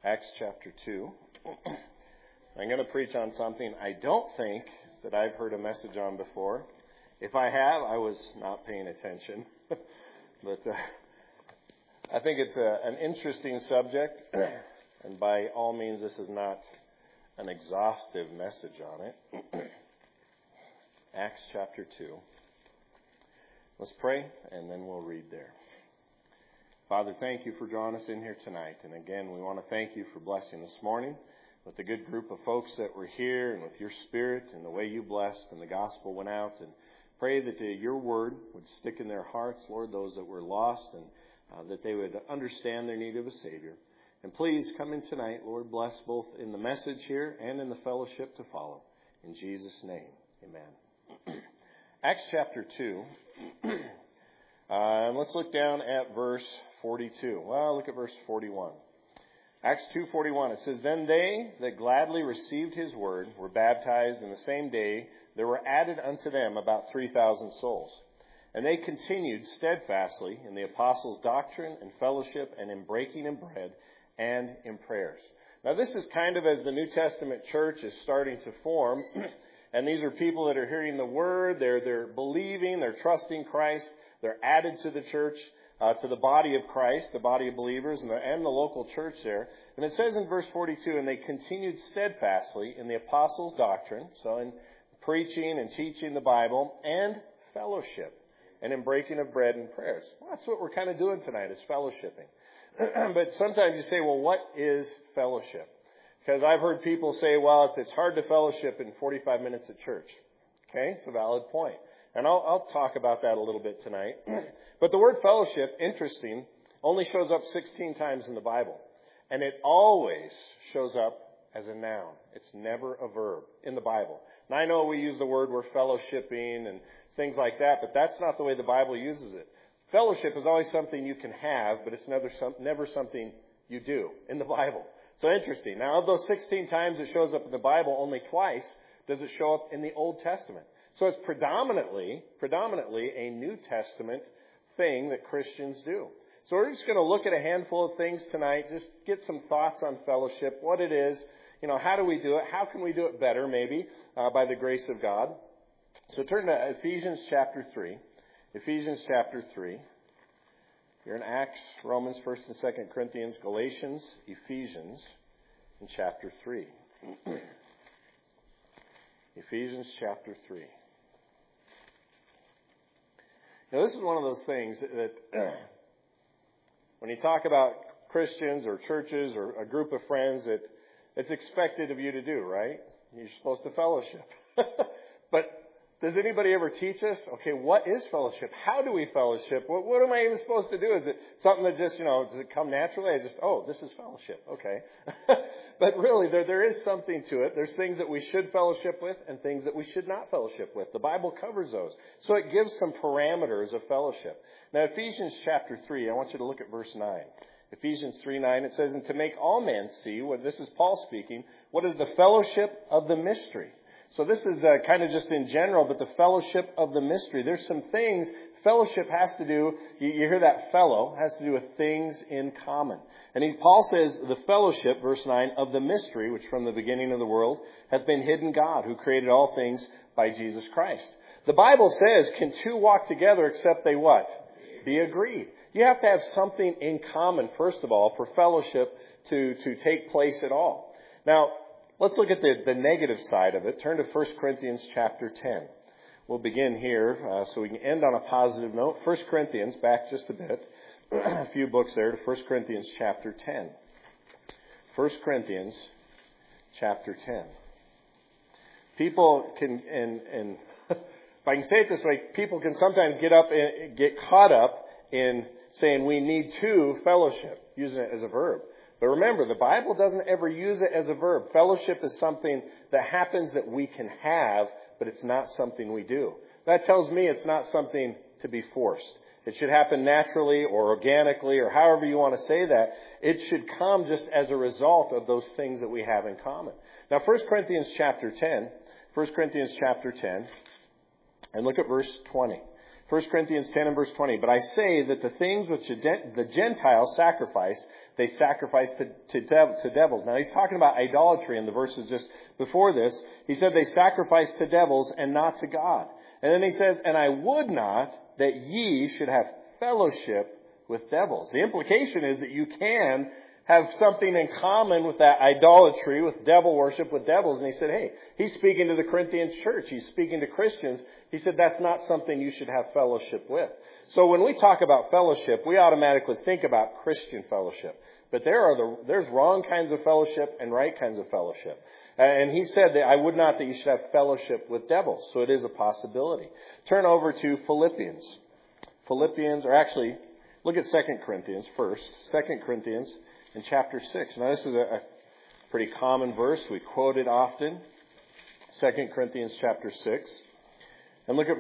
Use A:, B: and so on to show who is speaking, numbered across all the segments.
A: Acts chapter 2. I'm going to preach on something I don't think that I've heard a message on before. If I have, I was not paying attention. But I think it's an interesting subject, and by all means, this is not an exhaustive message on it. Acts chapter 2. Let's pray, and then we'll read there. Father, thank you for drawing us in here tonight. And again, we want to thank you for blessing this morning with the good group of folks that were here and with your spirit and the way you blessed and the gospel went out. And pray that your word would stick in their hearts, Lord, those that were lost, and that they would understand their need of a Savior. And please come in tonight, Lord, bless both in the message here and in the fellowship to follow. In Jesus' name, amen. Acts chapter 2. Let's look down at verse 42. Well, look at verse 41. Acts 2:41. It says, "Then they that gladly received his word were baptized, and the same day there were added unto them about 3,000 souls. And they continued steadfastly in the apostles' doctrine and fellowship and in breaking of bread and in prayers." Now this is kind of as the New Testament church is starting to form. And these are people that are hearing the word, they're believing, they're trusting Christ, they're added to the church, to the body of Christ, the body of believers, and the local church there. And it says in verse 42, "And they continued steadfastly in the apostles' doctrine," so in preaching and teaching the Bible, "and fellowship, and in breaking of bread and prayers." Well, that's what we're kind of doing tonight, is fellowshipping. But sometimes you say, well, what is fellowship? Because I've heard people say, well, it's hard to fellowship in 45 minutes at church. Okay, it's a valid point. And I'll talk about that a little bit tonight. But the word fellowship, interesting, only shows up 16 times in the Bible. And it always shows up as a noun. It's never a verb in the Bible. And I know we use the word we're fellowshipping and things like that, but that's not the way the Bible uses it. Fellowship is always something you can have, but it's never something you do in the Bible. So interesting. Now, of those 16 times it shows up in the Bible, only twice does it show up in the Old Testament. So it's predominantly a New Testament thing that Christians do. So we're just going to look at a handful of things tonight, just get some thoughts on fellowship, what it is, how do we do it, how can we do it better maybe by the grace of God. So turn to Ephesians chapter 3. Ephesians chapter 3. You're in Acts, Romans, 1st and 2nd Corinthians, Galatians, Ephesians, in chapter 3. Ephesians chapter 3. Now, this is one of those things that when you talk about Christians or churches or a group of friends, that it's expected of you to do, right? You're supposed to fellowship. But does anybody ever teach us, okay, what is fellowship? How do we fellowship? What am I even supposed to do? Is it something that just, does it come naturally? This is fellowship. Okay. But really, there is something to it. There's things that we should fellowship with and things that we should not fellowship with. The Bible covers those. So it gives some parameters of fellowship. Now, Ephesians chapter 3, I want you to look at verse 9. Ephesians 3:9, it says, "And to make all men see," this is Paul speaking, "what is the fellowship of the mystery." So this is kind of just in general, but the fellowship of the mystery. There's some things fellowship has to do, you hear that fellow, has to do with things in common. And Paul says the fellowship, verse 9, of the mystery, which from the beginning of the world has been hidden God, who created all things by Jesus Christ. The Bible says, can two walk together except they what? Be agreed. You have to have something in common, first of all, for fellowship to take place at all. Now, let's look at the negative side of it. Turn to 1 Corinthians chapter 10. We'll begin here so we can end on a positive note. 1 Corinthians, back just a bit. A few books there to 1 Corinthians chapter 10. 1 Corinthians chapter 10. People can, and if I can say it this way, people can sometimes get caught up in saying we need to fellowship, using it as a verb. But remember, the Bible doesn't ever use it as a verb. Fellowship is something that happens that we can have, but it's not something we do. That tells me it's not something to be forced. It should happen naturally or organically or however you want to say that. It should come just as a result of those things that we have in common. Now, 1 Corinthians chapter 10, and look at verse 20. 1 Corinthians 10 and verse 20. But I say that the things which the Gentiles sacrifice, they sacrifice to devils. Now he's talking about idolatry in the verses just before this. He said they sacrifice to devils and not to God. And then he says, and I would not that ye should have fellowship with devils. The implication is that you can have something in common with that idolatry, with devil worship, with devils. And he said, hey, he's speaking to the Corinthian church. He's speaking to Christians. He said that's not something you should have fellowship with. So when we talk about fellowship, we automatically think about Christian fellowship. But there's wrong kinds of fellowship and right kinds of fellowship. And he said that I would not that you should have fellowship with devils. So it is a possibility. Turn over to Philippians. Or actually, look at 2 Corinthians first. 2 Corinthians in chapter 6. Now this is a pretty common verse. We quote it often. 2 Corinthians chapter 6. And look at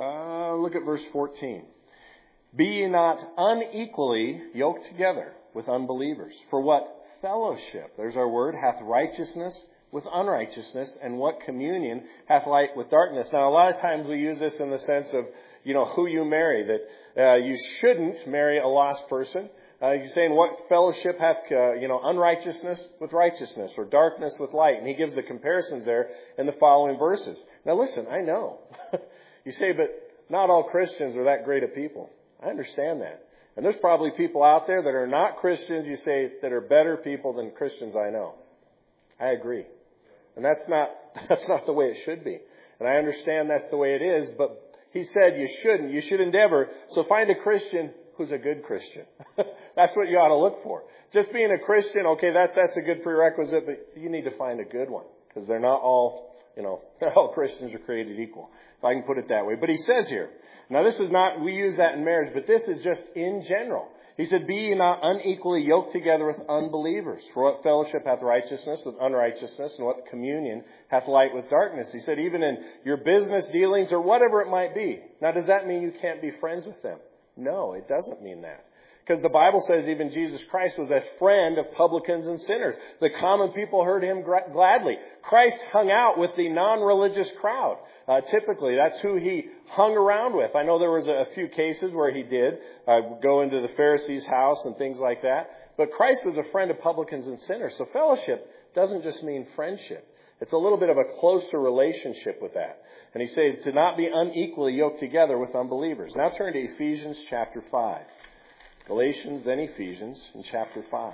A: verse 14. Be ye not unequally yoked together with unbelievers. For what fellowship, there's our word, hath righteousness with unrighteousness, and what communion hath light with darkness. Now, a lot of times we use this in the sense of, who you marry, that you shouldn't marry a lost person. He's saying, what fellowship hath, unrighteousness with righteousness, or darkness with light. And he gives the comparisons there in the following verses. Now, listen, I know. You say, but not all Christians are that great of people. I understand that. And there's probably people out there that are not Christians, you say, that are better people than Christians I know. I agree. And that's not the way it should be. And I understand that's the way it is, but he said you shouldn't. You should endeavor. So find a Christian who's a good Christian. That's what you ought to look for. Just being a Christian, okay, that's a good prerequisite, but you need to find a good one. Because they're not all, not all Christians are created equal. If I can put it that way. But he says here, now this is not, we use that in marriage, but this is just in general. He said, be ye not unequally yoked together with unbelievers. For what fellowship hath righteousness with unrighteousness, and what communion hath light with darkness? He said, even in your business dealings or whatever it might be. Now, does that mean you can't be friends with them? No, it doesn't mean that. Because the Bible says even Jesus Christ was a friend of publicans and sinners. The common people heard him gladly. Christ hung out with the non-religious crowd. Typically, that's who he hung around with. I know there was a few cases where he did go into the Pharisees' house and things like that. But Christ was a friend of publicans and sinners. So fellowship doesn't just mean friendship. It's a little bit of a closer relationship with that. And he says to not be unequally yoked together with unbelievers. Now turn to Ephesians chapter 5. Galatians, then Ephesians in chapter 5.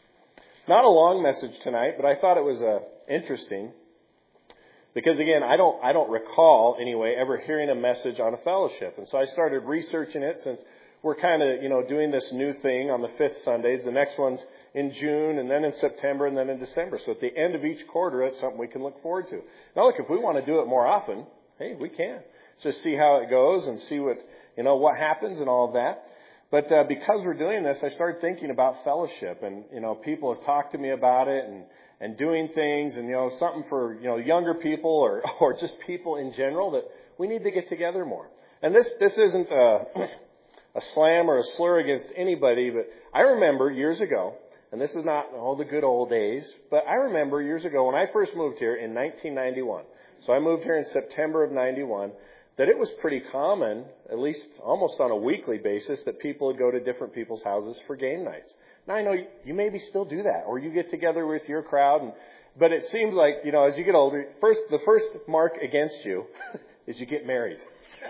A: Not a long message tonight, but I thought it was interesting. Because again, I don't recall anyway ever hearing a message on a fellowship. And so I started researching it since we're kind of, doing this new thing on the 5th Sundays. The next one's in June, and then in September, and then in December. So at the end of each quarter, it's something we can look forward to. Now look, if we want to do it more often, hey, we can. Just see how it goes and see what happens and all of that. But because we're doing this, I started thinking about fellowship. And, people have talked to me about it and doing things and, something for, younger people or just people in general that we need to get together more. And this isn't a slam or a slur against anybody, but I remember years ago, and this is not all the good old days, but I remember years ago when I first moved here in 1991. So I moved here in September of 91, that it was pretty common, at least almost on a weekly basis, that people would go to different people's houses for game nights. Now, I know you maybe still do that, or you get together with your crowd, but it seems like, as you get older, the first mark against you is you get married.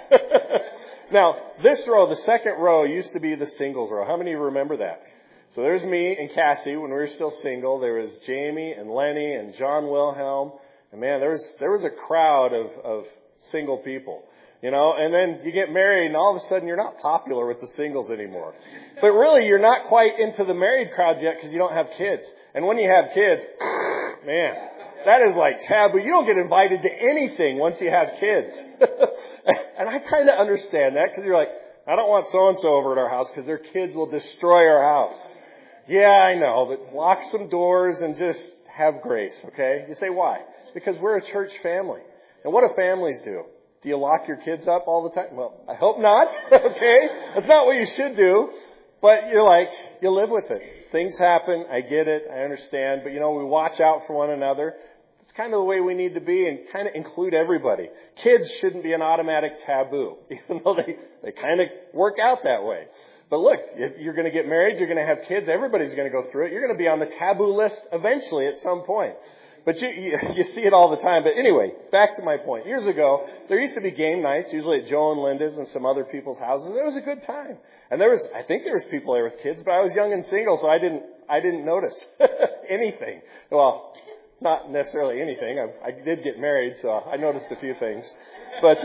A: Now, this row, the second row, used to be the singles row. How many of you remember that? So there's me and Cassie when we were still single. There was Jamie and Lenny and John Wilhelm. And man, there was a crowd of single people. And then you get married and all of a sudden you're not popular with the singles anymore. But really, you're not quite into the married crowds yet because you don't have kids. And when you have kids, man, that is like taboo. You don't get invited to anything once you have kids. And I kind of understand that because you're like, I don't want so-and-so over at our house because their kids will destroy our house. Yeah, I know, but lock some doors and just have grace, okay? You say, why? Because we're a church family. And what do families do? Do you lock your kids up all the time? Well, I hope not, okay? That's not what you should do. But you live with it. Things happen. I get it. I understand. But, we watch out for one another. It's kind of the way we need to be and kind of include everybody. Kids shouldn't be an automatic taboo, even though they kind of work out that way. But look, if you're going to get married, you're going to have kids, everybody's going to go through it. You're going to be on the taboo list eventually at some point. But you see it all the time. But anyway, back to my point. Years ago, there used to be game nights, usually at Joe and Linda's and some other people's houses. It was a good time. And I think there was people there with kids, but I was young and single, so I didn't notice anything. Well, not necessarily anything. I did get married, so I noticed a few things. But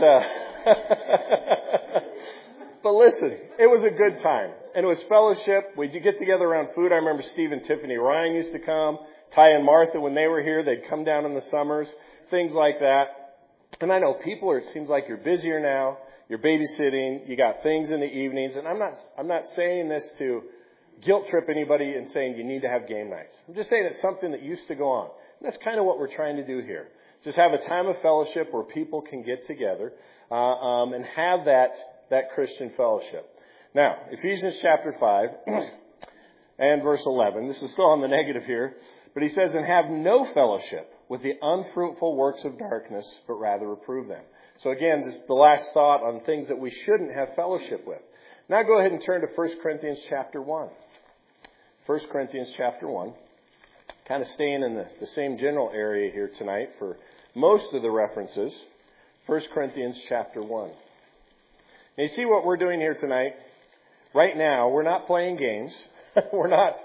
A: but listen, it was a good time. And it was fellowship. We'd get together around food. I remember Steve and Tiffany Ryan used to come. Ty and Martha, when they were here, they'd come down in the summers. Things like that. And I know it seems like you're busier now. You're babysitting. You got things in the evenings. And I'm not saying this to guilt trip anybody and saying you need to have game nights. I'm just saying it's something that used to go on. And that's kind of what we're trying to do here. Just have a time of fellowship where people can get together and have that Christian fellowship. Now, Ephesians chapter 5 and verse 11. This is still on the negative here. But he says, and have no fellowship with the unfruitful works of darkness, but rather reprove them. So again, this is the last thought on things that we shouldn't have fellowship with. Now go ahead and turn to 1 Corinthians chapter 1. 1 Corinthians chapter 1. Kind of staying in the same general area here tonight for most of the references. 1 Corinthians chapter 1. Now you see what we're doing here tonight? Right now, we're not playing games. we're not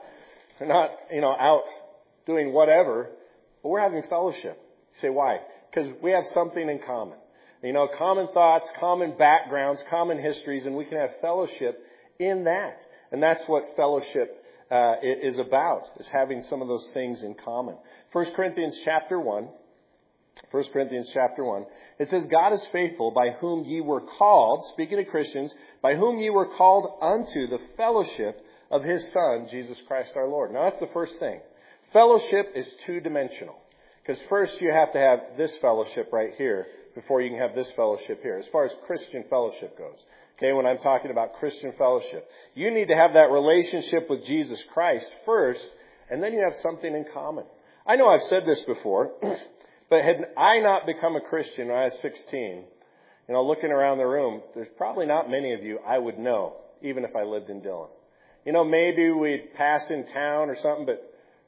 A: out doing whatever, but we're having fellowship. You say, why? Because we have something in common. Common thoughts, common backgrounds, common histories, and we can have fellowship in that. And that's what fellowship is about, is having some of those things in common. 1 Corinthians chapter 1. 1 Corinthians chapter 1. It says, God is faithful, by whom ye were called, speaking to Christians, by whom ye were called unto the fellowship of His Son, Jesus Christ our Lord. Now that's the first thing. Fellowship is two-dimensional. Because first you have to have this fellowship right here before you can have this fellowship here, as far as Christian fellowship goes. Okay, when I'm talking about Christian fellowship. You need to have that relationship with Jesus Christ first, and then you have something in common. I know I've said this before, but had I not become a Christian when I was 16, looking around the room, there's probably not many of you I would know, even if I lived in Dillon. Maybe we'd pass in town or something, but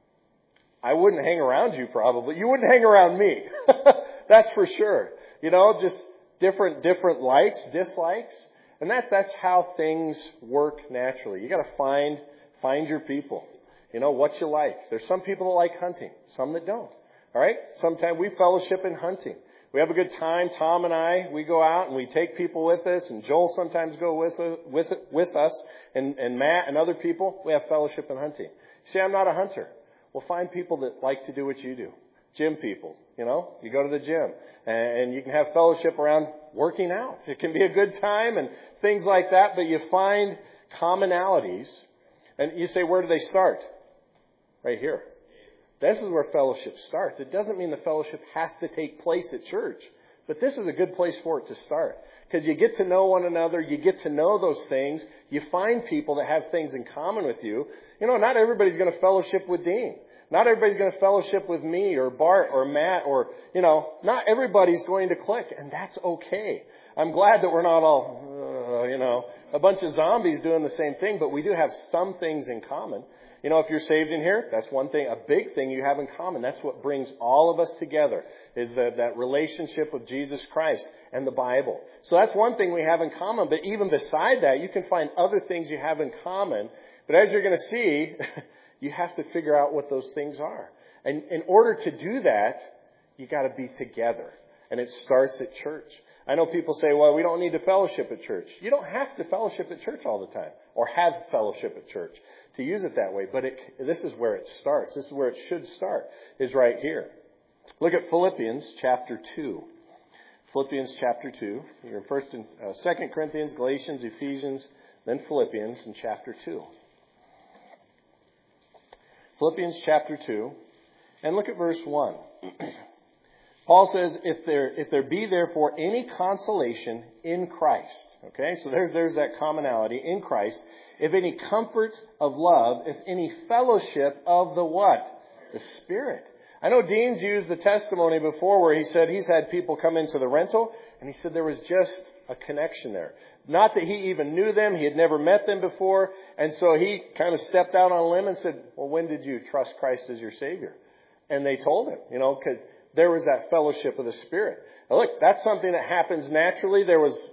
A: I wouldn't hang around you probably. You wouldn't hang around me. That's for sure. Just different likes, dislikes. And that's how things work naturally. You got to find your people. What you like. There's some people that like hunting, some that don't. All right? Sometimes we fellowship in hunting. We have a good time. Tom and I, we go out and we take people with us, and Joel sometimes go with us, and Matt and other people. We have fellowship in hunting. See, I'm not a hunter. Well, find people that like to do what you do. Gym people, you go to the gym and you can have fellowship around working out. It can be a good time and things like that, but you find commonalities and you say, where do they start? Right here. This is where fellowship starts. It doesn't mean the fellowship has to take place at church, but this is a good place for it to start. Because you get to know one another, you get to know those things, you find people that have things in common with you. Not everybody's going to fellowship with Dean. Not everybody's going to fellowship with me or Bart or Matt or, not everybody's going to click, and that's okay. I'm glad that we're not all, a bunch of zombies doing the same thing, but we do have some things in common. If you're saved in here, that's one thing, a big thing you have in common. That's what brings all of us together, is that relationship with Jesus Christ and the Bible. So that's one thing we have in common. But even beside that, you can find other things you have in common. But as you're going to see, you have to figure out what those things are. And in order to do that, you got to be together. And it starts at church. I know people say, well, we don't need to fellowship at church. You don't have to fellowship at church all the time or have fellowship at church to use it that way. But this is where it starts. This is where it should start, is right here. Look at Philippians chapter 2. Philippians chapter 2. You're first in 2 Corinthians, Galatians, Ephesians, then Philippians in chapter 2. Philippians chapter 2. And look at verse 1. Paul says, if there be therefore any consolation in Christ. Okay, so there's that commonality in Christ. If any comfort of love, if any fellowship of the what? The Spirit. I know Dean's used the testimony before where he said he's had people come into the rental, and he said there was just a connection there. Not that he even knew them, he had never met them before, and so he kind of stepped out on a limb and said, well, when did you trust Christ as your Savior? And they told him, because there was that fellowship of the Spirit. Now look, that's something that happens naturally. There was,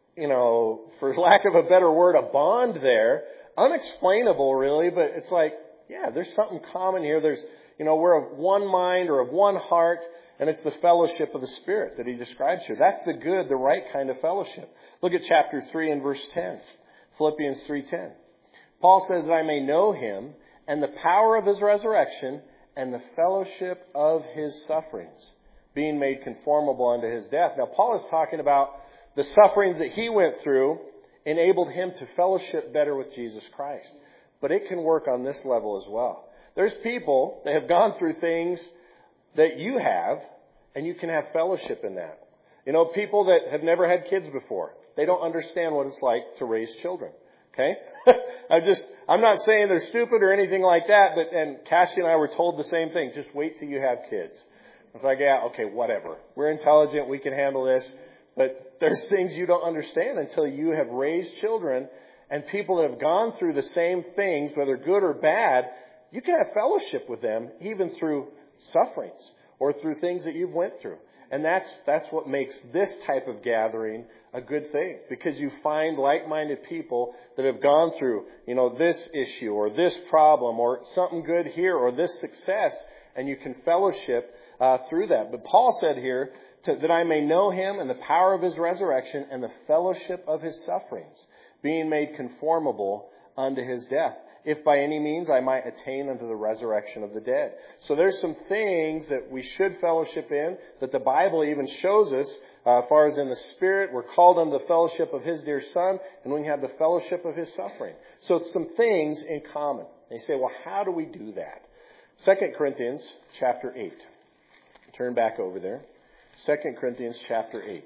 A: for lack of a better word, a bond there. Unexplainable, really, but it's like, yeah, there's something common here. There's, we're of one mind or of one heart, and it's the fellowship of the Spirit that he describes here. That's the good, the right kind of fellowship. Look at chapter 3 and verse 10. Philippians 3:10. Paul says that I may know him and the power of his resurrection and the fellowship of his sufferings, being made conformable unto his death. Now, Paul is talking about the sufferings that he went through enabled him to fellowship better with Jesus Christ. But it can work on this level as well. There's people that have gone through things that you have, and you can have fellowship in that. People that have never had kids before, they don't understand what it's like to raise children. Okay? I'm not saying they're stupid or anything like that, and Cassie and I were told the same thing. Just wait till you have kids. It's like, yeah, okay, whatever. We're intelligent, we can handle this. But there's things you don't understand until you have raised children, and people that have gone through the same things, whether good or bad, you can have fellowship with them even through sufferings or through things that you've went through. And that's what makes this type of gathering a good thing, because you find like-minded people that have gone through, this issue or this problem or something good here or this success, and you can fellowship through that. But Paul said here, that I may know him and the power of his resurrection and the fellowship of his sufferings, being made conformable unto his death, if by any means I might attain unto the resurrection of the dead. So there's some things that we should fellowship in, that the Bible even shows us, as far as in the Spirit, we're called unto the fellowship of his dear Son, and we can have the fellowship of his suffering. So it's some things in common. And you say, well, how do we do that? 2 Corinthians chapter 8. Turn back over there. 2 Corinthians chapter 8.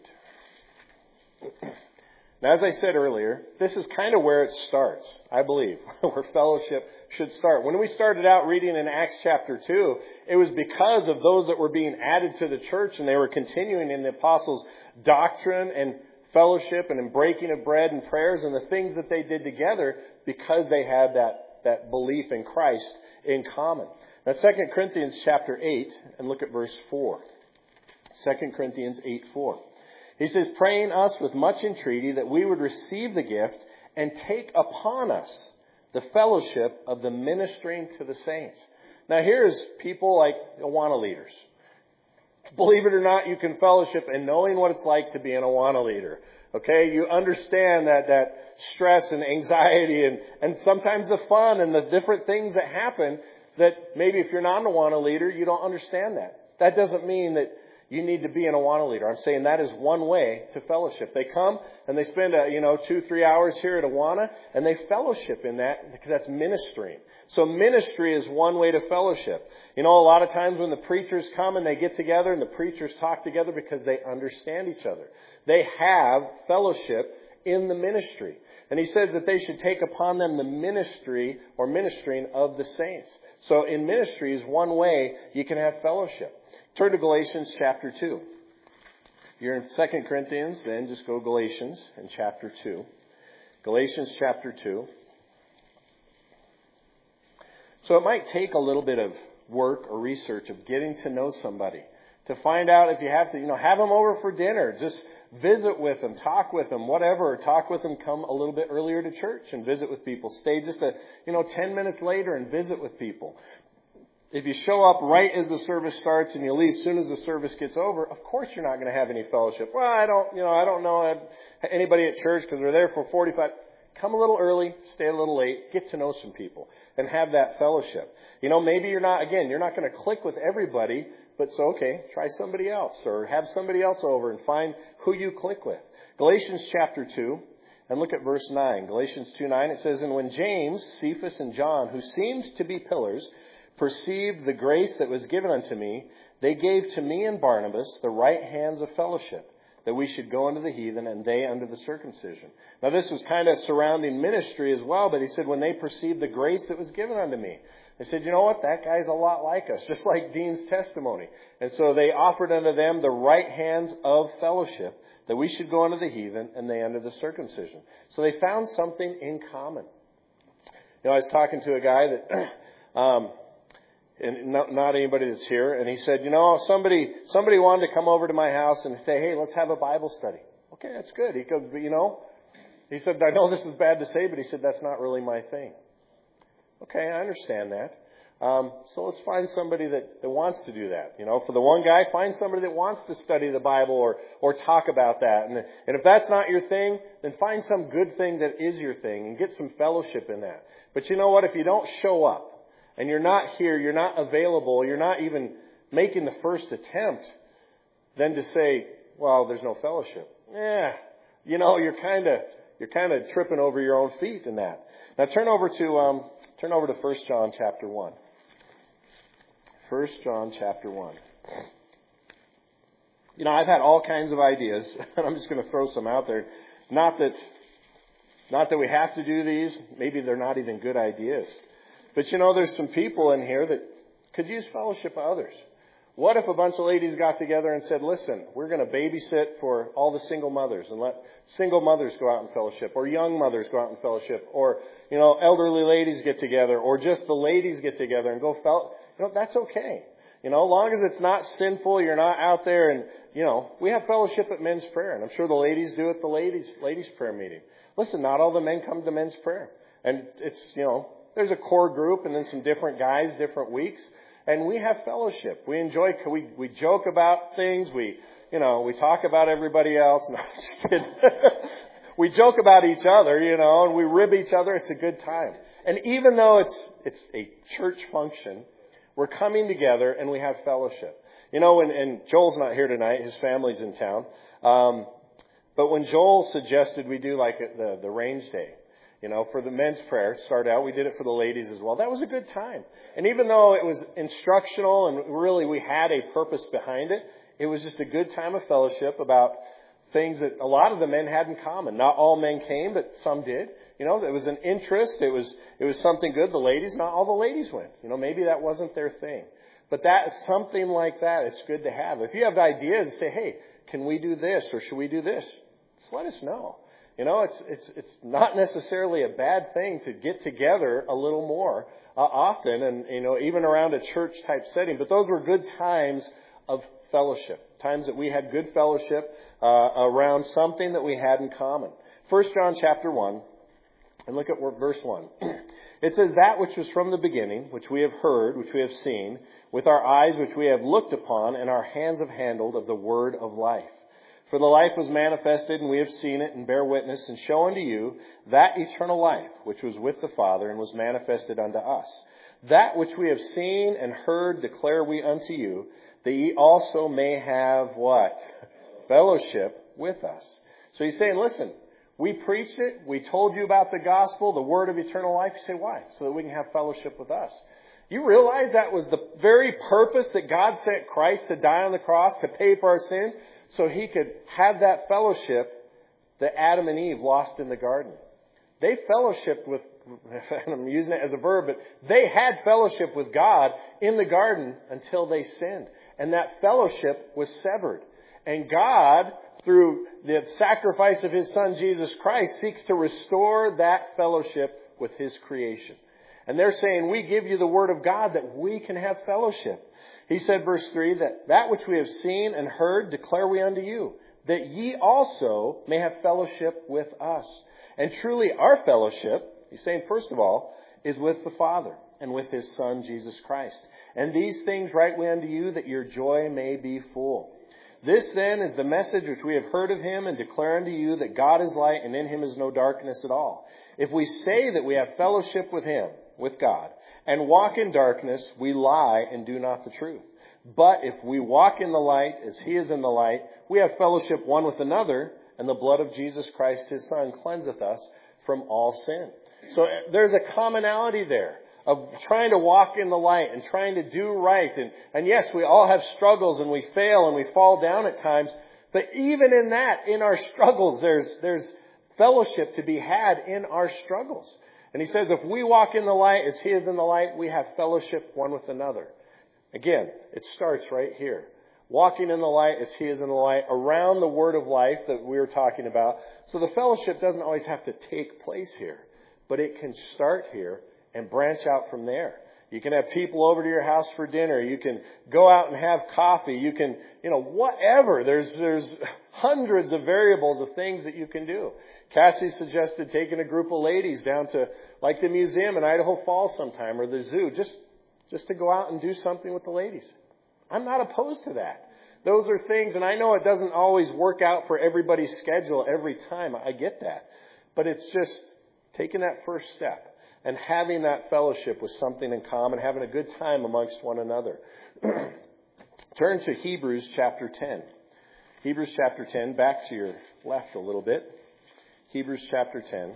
A: Now, as I said earlier, this is kind of where it starts, I believe, where fellowship should start. When we started out reading in Acts chapter 2, it was because of those that were being added to the church, and they were continuing in the apostles' doctrine and fellowship and in breaking of bread and prayers and the things that they did together, because they had that belief in Christ in common. Now, 2 Corinthians chapter 8, and look at verse 4. 2 Corinthians 8:4. He says, praying us with much entreaty that we would receive the gift and take upon us the fellowship of the ministering to the saints. Now here's people like Awana leaders. Believe it or not, you can fellowship in knowing what it's like to be an Awana leader. Okay, you understand that stress and anxiety and sometimes the fun and the different things that happen that maybe if you're not an Awana leader, you don't understand that. That doesn't mean that you need to be an Awana leader. I'm saying that is one way to fellowship. They come and they spend 2-3 hours here at Awana, and they fellowship in that because that's ministering. So ministry is one way to fellowship. A lot of times when the preachers come and they get together and the preachers talk together because they understand each other. They have fellowship in the ministry. And he says that they should take upon them the ministry or ministering of the saints. So in ministry is one way you can have fellowship. Turn to Galatians chapter 2. You're in 2 Corinthians, then just go Galatians in chapter 2. Galatians chapter 2. So it might take a little bit of work or research of getting to know somebody. To find out if you have to, have them over for dinner. Just visit with them, talk with them, whatever. Or talk with them, come a little bit earlier to church and visit with people. Stay just 10 minutes later and visit with people. If you show up right as the service starts and you leave as soon as the service gets over, of course you're not going to have any fellowship. Well, I don't know anybody at church because they're there for 45. Come a little early, stay a little late, get to know some people and have that fellowship. Maybe you're not going to click with everybody, but so, okay, try somebody else or have somebody else over and find who you click with. Galatians chapter 2, and look at verse 9. Galatians 2:9, it says, and when James, Cephas, and John, who seemed to be pillars, perceived the grace that was given unto me, they gave to me and Barnabas the right hands of fellowship, that we should go unto the heathen and they unto the circumcision. Now this was kind of surrounding ministry as well, but he said when they perceived the grace that was given unto me. They said, you know what? That guy's a lot like us, just like Dean's testimony. And so they offered unto them the right hands of fellowship, that we should go unto the heathen and they unto the circumcision. So they found something in common. You know, I was talking to a guy that, and not anybody that's here, and he said, you know, somebody wanted to come over to my house and say, hey, let's have a Bible study. Okay, that's good. He goes, but you know, he said, I know this is bad to say, but he said, that's not really my thing. Okay, I understand that. So let's find somebody that wants to do that. You know, for the one guy, find somebody that wants to study the Bible or talk about that. And if that's not your thing, then find some good thing that is your thing and get some fellowship in that. But you know what? If you don't show up and you're not here, you're not available, you're not even making the first attempt, then to say, well, there's no fellowship. Yeah, you know, you're kind of tripping over your own feet in that. Now turn over to 1 John chapter 1. 1 John chapter 1. You know, I've had all kinds of ideas, and I'm just going to throw some out there. Not that we have to do these. Maybe they're not even good ideas. But you know, there's some people in here that could use fellowship with others. What if a bunch of ladies got together and said, listen, we're going to babysit for all the single mothers and let single mothers go out in fellowship, or young mothers go out in fellowship, or, you know, elderly ladies get together, or just the ladies get together and go you know, that's okay. You know, as long as it's not sinful, you're not out there and, you know, we have fellowship at men's prayer, and I'm sure the ladies do at the ladies prayer meeting. Listen, not all the men come to men's prayer. And it's, you know, there's a core group and then some different guys, different weeks. And we have fellowship. We enjoy, we joke about things. We talk about everybody else. No, I'm just kidding. We joke about each other, you know, and we rib each other. It's a good time. And even though it's a church function, we're coming together and we have fellowship. You know, and Joel's not here tonight. His family's in town. But when Joel suggested we do like the range day, you know, for the men's prayer, start out, we did it for the ladies as well. That was a good time. And even though it was instructional and really we had a purpose behind it, it was just a good time of fellowship about things that a lot of the men had in common. Not all men came, but some did. You know, it was an interest. It was something good. The ladies, not all the ladies went. You know, maybe that wasn't their thing. But something like that, it's good to have. If you have ideas, say, hey, can we do this or should we do this? Just let us know. You know, it's not necessarily a bad thing to get together a little more often, and you know, even around a church type setting. But those were good times of fellowship, times that we had good fellowship around something that we had in common. 1 John chapter 1, and look at verse 1. It says, that which was from the beginning, which we have heard, which we have seen, with our eyes which we have looked upon, and our hands have handled of the word of life. For the life was manifested, and we have seen it, and bear witness, and show unto you that eternal life, which was with the Father, and was manifested unto us. That which we have seen and heard declare we unto you, that ye also may have what? Fellowship with us. So he's saying, listen, we preached it, we told you about the gospel, the word of eternal life. You say, why? So that we can have fellowship with us. You realize that was the very purpose that God sent Christ to die on the cross, to pay for our sin? So he could have that fellowship that Adam and Eve lost in the garden. They fellowshiped with, I'm using it as a verb, but they had fellowship with God in the garden until they sinned. And that fellowship was severed. And God, through the sacrifice of His Son, Jesus Christ, seeks to restore that fellowship with His creation. And they're saying, we give you the Word of God that we can have fellowship. He said, verse 3, that which we have seen and heard declare we unto you, that ye also may have fellowship with us. And truly our fellowship, he's saying first of all, is with the Father and with His Son, Jesus Christ. And these things write we unto you, that your joy may be full. This then is the message which we have heard of Him, and declare unto you that God is light, and in Him is no darkness at all. If we say that we have fellowship with Him, with God, and walk in darkness, we lie and do not the truth. But if we walk in the light as He is in the light, we have fellowship one with another, and the blood of Jesus Christ, His Son, cleanseth us from all sin. So there's a commonality there of trying to walk in the light and trying to do right. And yes, we all have struggles and we fail and we fall down at times. But even in that, in our struggles, there's fellowship to be had in our struggles. And he says, if we walk in the light as he is in the light, we have fellowship one with another. Again, it starts right here. Walking in the light as he is in the light, around the word of life that we were talking about. So the fellowship doesn't always have to take place here, but it can start here and branch out from there. You can have people over to your house for dinner. You can go out and have coffee. You can, whatever. There's hundreds of variables of things that you can do. Cassie suggested taking a group of ladies down to like the museum in Idaho Falls sometime or the zoo, just to go out and do something with the ladies. I'm not opposed to that. Those are things, and I know it doesn't always work out for everybody's schedule every time. I get that. But it's just taking that first step and having that fellowship with something in common, having a good time amongst one another. Turn to Hebrews chapter 10. Hebrews chapter 10, back to your left a little bit. Hebrews chapter 10.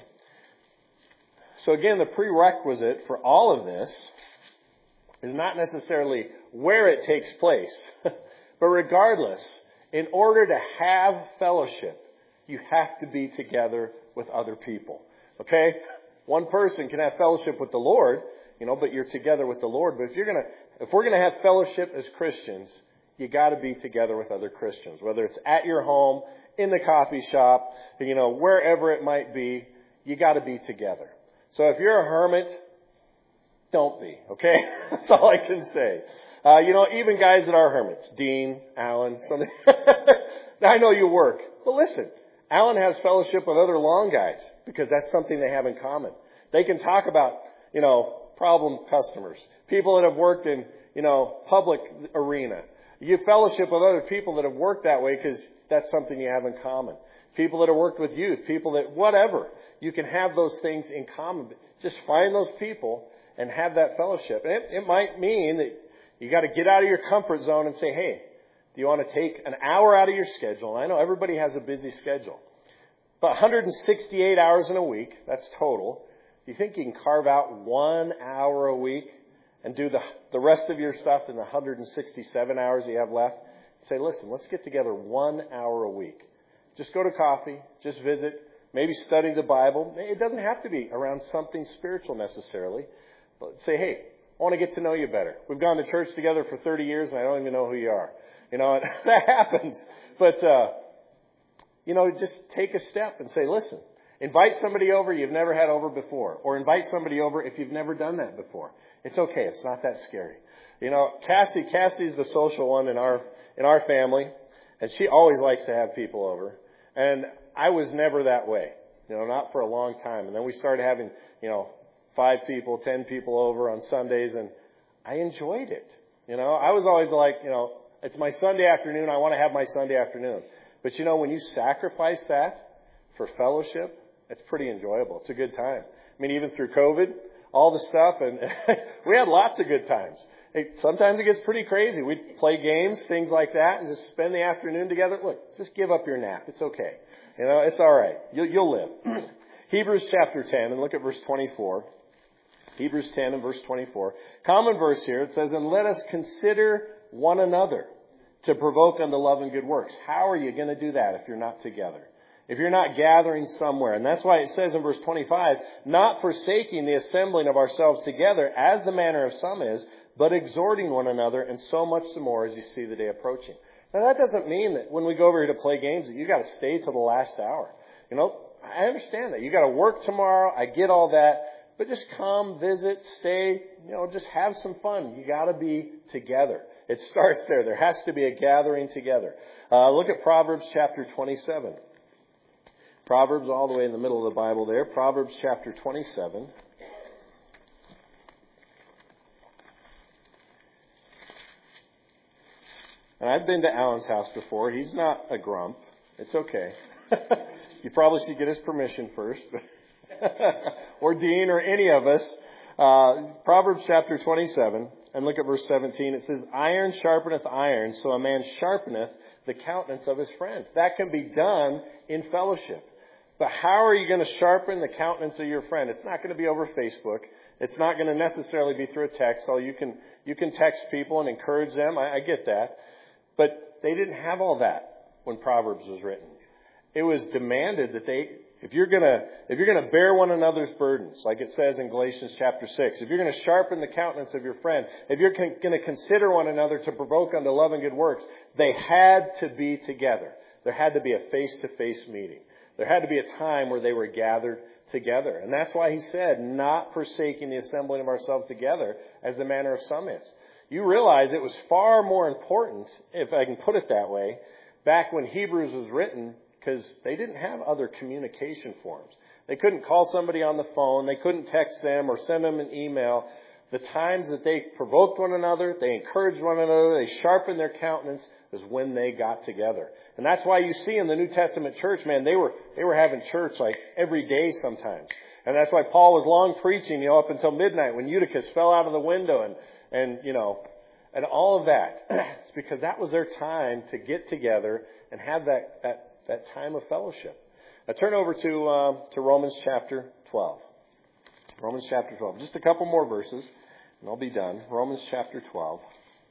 A: So again, the prerequisite for all of this is not necessarily where it takes place, but regardless, in order to have fellowship, you have to be together with other people. Okay? One person can have fellowship with the Lord, but you're together with the Lord. But if we're gonna have fellowship as Christians, you got to be together with other Christians, whether it's at your home, in the coffee shop, wherever it might be, you got to be together. So if you're a hermit, don't be, okay? That's all I can say. Even guys that are hermits, Dean, Alan, something. I know you work, but listen, Alan has fellowship with other lawn guys because that's something they have in common. They can talk about, problem customers, people that have worked in, public arena. You fellowship with other people that have worked that way because that's something you have in common. People that have worked with youth, people that, whatever. You can have those things in common. Just find those people and have that fellowship. And it might mean that you got to get out of your comfort zone and say, hey, do you want to take an hour out of your schedule? And I know everybody has a busy schedule. But 168 hours in a week, that's total. Do you think you can carve out 1 hour a week and do the rest of your stuff in the 167 hours you have left? Say, listen, let's get together 1 hour a week. Just go to coffee, just visit, maybe study the Bible. It doesn't have to be around something spiritual necessarily. But say, hey, I want to get to know you better. We've gone to church together for 30 years and I don't even know who you are. That happens. But, just take a step and say, listen, invite somebody over you've never had over before. Or invite somebody over if you've never done that before. It's okay. It's not that scary. Cassie's the social one in our family. And she always likes to have people over. And I was never that way. Not for a long time. And then we started having, 5 people, 10 people over on Sundays. And I enjoyed it. I was always like, it's my Sunday afternoon. I want to have my Sunday afternoon. But when you sacrifice that for fellowship, it's pretty enjoyable. It's a good time. I mean, even through COVID, all the stuff, and we had lots of good times. Sometimes it gets pretty crazy. We'd play games, things like that, and just spend the afternoon together. Look, just give up your nap. It's okay. It's all right. You'll live. Hebrews chapter 10, and look at verse 24. Hebrews 10 and verse 24. Common verse here. It says, and let us consider one another to provoke unto love and good works. How are you going to do that if you're not together? If you're not gathering somewhere. And that's why it says in verse 25, not forsaking the assembling of ourselves together as the manner of some is, but exhorting one another, and so much the more as you see the day approaching. Now that doesn't mean that when we go over here to play games that you got to stay till the last hour. I understand that. You got to work tomorrow. I get all that. But just come, visit, stay, just have some fun. You got to be together. It starts there. There has to be a gathering together. Look at Proverbs chapter 27. Proverbs all the way in the middle of the Bible there. Proverbs chapter 27. And I've been to Alan's house before. He's not a grump. It's okay. You probably should get his permission first. Or Dean or any of us. Proverbs chapter 27. And look at verse 17. It says, iron sharpeneth iron, so a man sharpeneth the countenance of his friend. That can be done in fellowship. But how are you going to sharpen the countenance of your friend? It's not going to be over Facebook. It's not going to necessarily be through a text. So you can text people and encourage them. I get that. But they didn't have all that when Proverbs was written. It was demanded that they if you're gonna bear one another's burdens, like it says in Galatians chapter 6, if you're gonna sharpen the countenance of your friend, if you're gonna consider one another to provoke unto love and good works, they had to be together. There had to be a face-to-face meeting. There had to be a time where they were gathered together. And that's why he said, not forsaking the assembling of ourselves together, as the manner of some is. You realize it was far more important, if I can put it that way, back when Hebrews was written, because they didn't have other communication forms. They couldn't call somebody on the phone. They couldn't text them or send them an email. The times that they provoked one another, they encouraged one another, they sharpened their countenance, was when they got together. And that's why you see in the New Testament church, man, they were having church like every day sometimes. And that's why Paul was long preaching, up until midnight when Eutychus fell out of the window and all of that. It's because that was their time to get together and have that time of fellowship. Now turn over to Romans chapter 12. Romans chapter 12. Just a couple more verses and I'll be done. Romans chapter 12.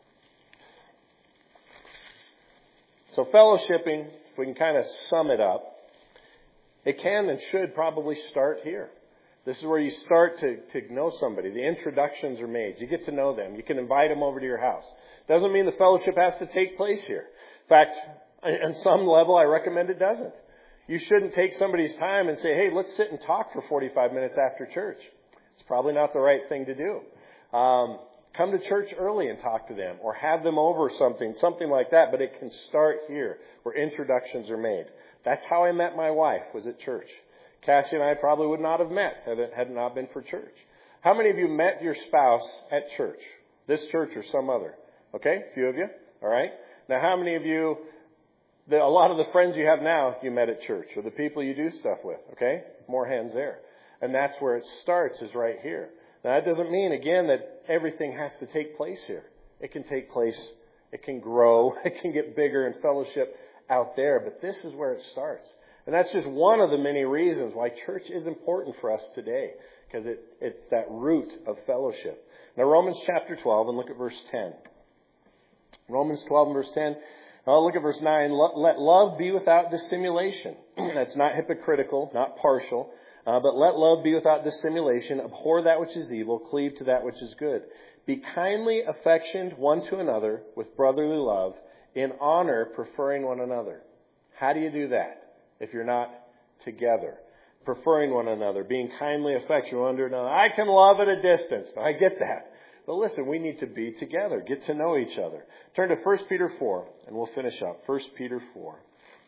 A: So fellowshipping, if we can kind of sum it up, it can and should probably start here. This is where you start to know somebody. The introductions are made. You get to know them. You can invite them over to your house. Doesn't mean the fellowship has to take place here. In fact, on some level, I recommend it doesn't. You shouldn't take somebody's time and say, hey, let's sit and talk for 45 minutes after church. It's probably not the right thing to do. Come to church early and talk to them, or have them over something like that. But it can start here, where introductions are made. That's how I met my wife, was at church. Cassie and I probably would not have met had it not been for church. How many of you met your spouse at church? This church or some other? Okay, a few of you. All right. Now, how many of you, a lot of the friends you have now, you met at church, or the people you do stuff with? Okay, more hands there. And that's where it starts, is right here. Now, that doesn't mean, again, that everything has to take place here. It can take place, it can grow, it can get bigger in fellowship out there, but this is where it starts. And that's just one of the many reasons why church is important for us today, because it's that root of fellowship. Now, Romans chapter 12, and look at verse 10. Romans 12 and verse 10. Now, look at verse 9. Let love be without dissimulation. That's not hypocritical, not partial. But let love be without dissimulation. Abhor that which is evil. Cleave to that which is good. Be kindly affectioned one to another with brotherly love, in honor preferring one another. How do you do that if you're not together? Preferring one another, being kindly affectioned one to another. I can love at a distance. I get that. But listen, we need to be together, get to know each other. Turn to 1 Peter 4, and we'll finish up. 1 Peter 4.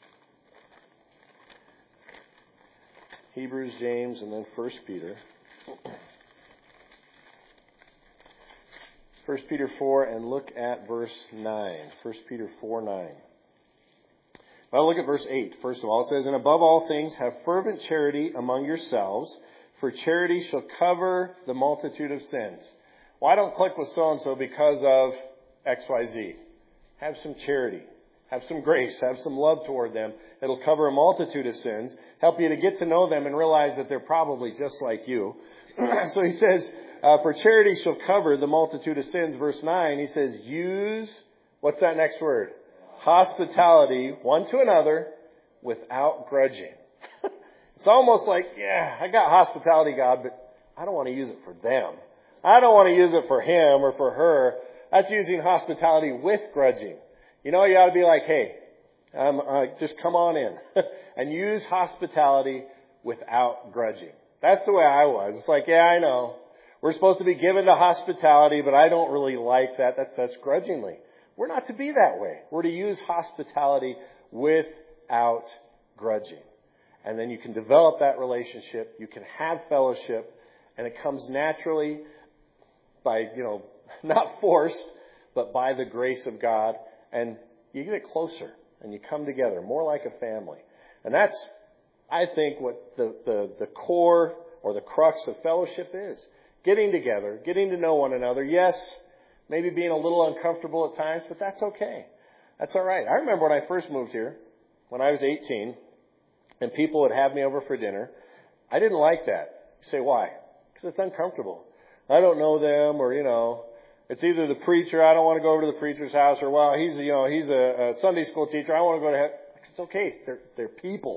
A: Hebrews, James, and then 1 Peter. 1 Peter 4, and look at verse 9. 1 Peter 4, 9. Well, look at verse 8. First of all, it says, and above all things, have fervent charity among yourselves, for charity shall cover the multitude of sins. Well, I don't click with so-and-so because of XYZ. Have some charity. Have some grace. Have some love toward them. It'll cover a multitude of sins. Help you to get to know them and realize that they're probably just like you. So he says, for charity shall cover the multitude of sins. Verse 9, he says, use, what's that next word? Hospitality one to another without grudging. It's almost like, yeah, I got hospitality, God, but I don't want to use it for them. I don't want to use it for him or for her. That's using hospitality with grudging. You ought to be like, hey, just come on in and use hospitality without grudging. That's the way I was. It's like, yeah, I know. We're supposed to be given to hospitality, but I don't really like that. That's grudgingly. We're not to be that way. We're to use hospitality without grudging. And then you can develop that relationship. You can have fellowship, and it comes naturally by, not forced, but by the grace of God. And you get closer and you come together more like a family. And that's, I think, what the core or the crux of fellowship is. Getting together, getting to know one another. Yes, maybe being a little uncomfortable at times, but that's okay. That's all right. I remember when I first moved here, when I was 18, and people would have me over for dinner. I didn't like that. You say, why? Because it's uncomfortable. I don't know them, or, it's either the preacher, I don't want to go over to the preacher's house, or, well, he's a Sunday school teacher, I want to go to heaven. It's okay. They're people.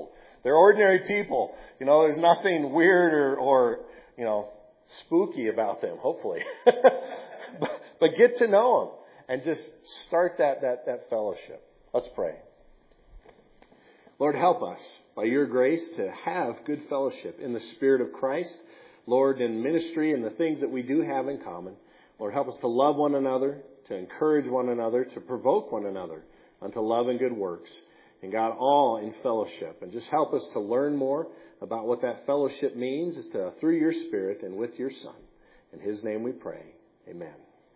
A: They're ordinary people. There's nothing weird or spooky about them, hopefully. but get to know them and just start that fellowship. Let's pray. Lord, help us by your grace to have good fellowship in the Spirit of Christ. Lord, in ministry and the things that we do have in common. Lord, help us to love one another, to encourage one another, to provoke one another unto love and good works. And God, all in fellowship. And just help us to learn more about what that fellowship means through your Spirit and with your Son. In His name we pray. Amen.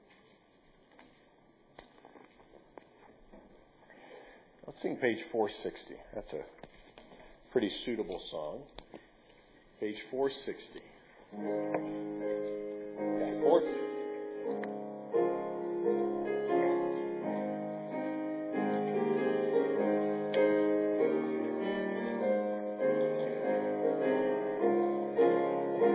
A: Let's sing page 460. That's a pretty suitable song. Page 460. Yeah,